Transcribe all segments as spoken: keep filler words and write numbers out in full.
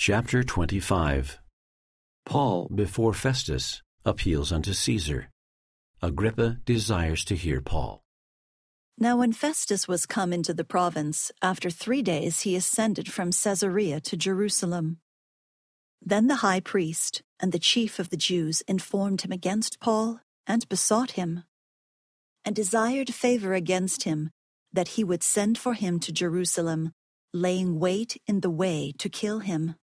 Chapter twenty-five. Paul before Festus appeals unto Caesar. Agrippa desires to hear Paul. Now when Festus was come into the province, after three days he ascended from Caesarea to Jerusalem. Then the high priest and the chief of the Jews informed him against Paul, and besought him, and desired favor against him, that he would send for him to Jerusalem, laying wait in the way to kill him.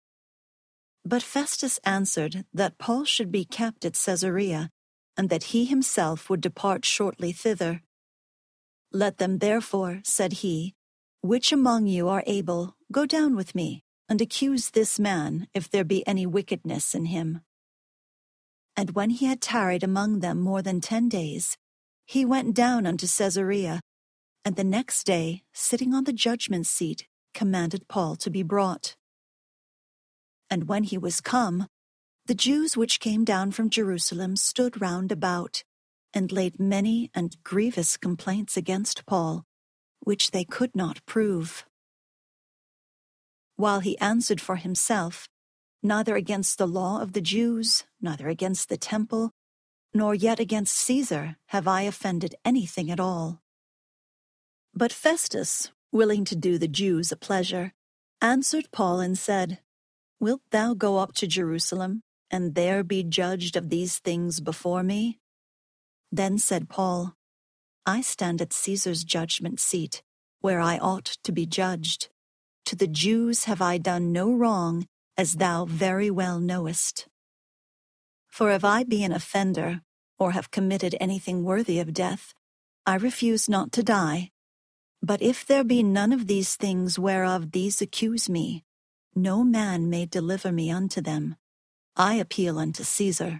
But Festus answered that Paul should be kept at Caesarea, and that he himself would depart shortly thither. Let them therefore, said he, which among you are able, go down with me, and accuse this man, if there be any wickedness in him. And when he had tarried among them more than ten days, he went down unto Caesarea, and the next day, sitting on the judgment seat, commanded Paul to be brought. And when he was come, the Jews which came down from Jerusalem stood round about, and laid many and grievous complaints against Paul, which they could not prove. While he answered for himself, neither against the law of the Jews, neither against the temple, nor yet against Caesar have I offended anything at all. But Festus, willing to do the Jews a pleasure, answered Paul and said, Wilt thou go up to Jerusalem, and there be judged of these things before me? Then said Paul, I stand at Caesar's judgment seat, where I ought to be judged. To the Jews have I done no wrong, as thou very well knowest. For if I be an offender, or have committed anything worthy of death, I refuse not to die. But if there be none of these things whereof these accuse me, no man may deliver me unto them. I appeal unto Caesar.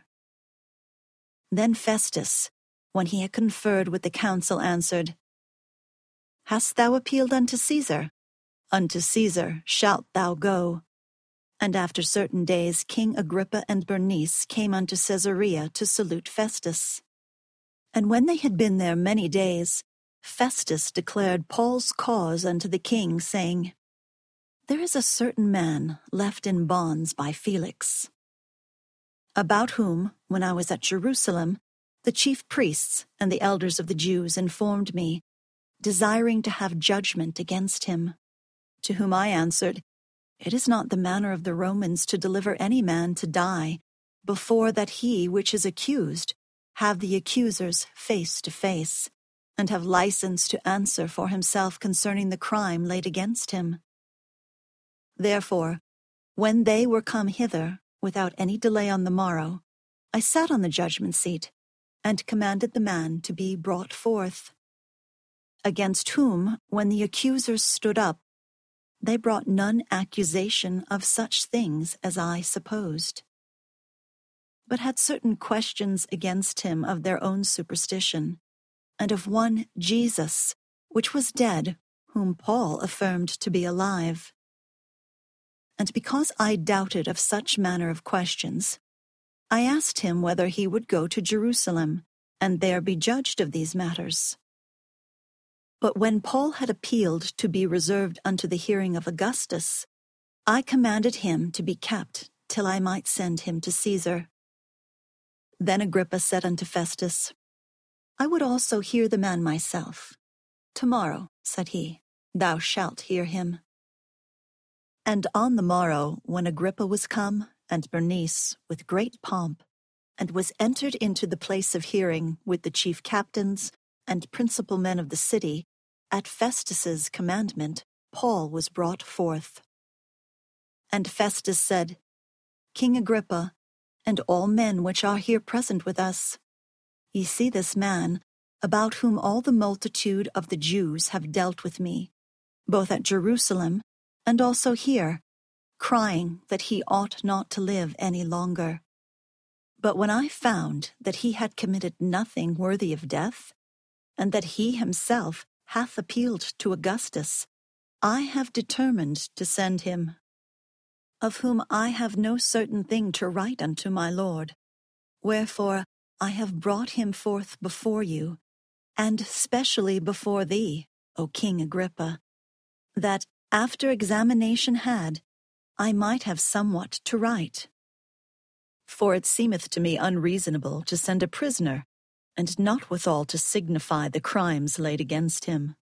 Then Festus, when he had conferred with the council, answered, Hast thou appealed unto Caesar? Unto Caesar shalt thou go. And after certain days King Agrippa and Bernice came unto Caesarea to salute Festus. And when they had been there many days, Festus declared Paul's cause unto the king, saying, There is a certain man left in bonds by Felix, about whom, when I was at Jerusalem, the chief priests and the elders of the Jews informed me, desiring to have judgment against him. To whom I answered, It is not the manner of the Romans to deliver any man to die, before that he which is accused have the accusers face to face, and have license to answer for himself concerning the crime laid against him. Therefore, when they were come hither, without any delay on the morrow, I sat on the judgment seat, and commanded the man to be brought forth. Against whom, when the accusers stood up, they brought none accusation of such things as I supposed, but had certain questions against him of their own superstition, and of one Jesus, which was dead, whom Paul affirmed to be alive. And because I doubted of such manner of questions, I asked him whether he would go to Jerusalem, and there be judged of these matters. But when Paul had appealed to be reserved unto the hearing of Augustus, I commanded him to be kept till I might send him to Caesar. Then Agrippa said unto Festus, I would also hear the man myself. Tomorrow, said he, thou shalt hear him. And on the morrow, when Agrippa was come, and Bernice, with great pomp, and was entered into the place of hearing with the chief captains and principal men of the city, at Festus's commandment, Paul was brought forth. And Festus said, King Agrippa, and all men which are here present with us, ye see this man, about whom all the multitude of the Jews have dealt with me, both at Jerusalem and also here, crying that he ought not to live any longer. But when I found that he had committed nothing worthy of death, and that he himself hath appealed to Augustus, I have determined to send him, of whom I have no certain thing to write unto my Lord. Wherefore I have brought him forth before you, and specially before thee, O King Agrippa, that, after examination had, I might have somewhat to write. For it seemeth to me unreasonable to send a prisoner, and not withal to signify the crimes laid against him.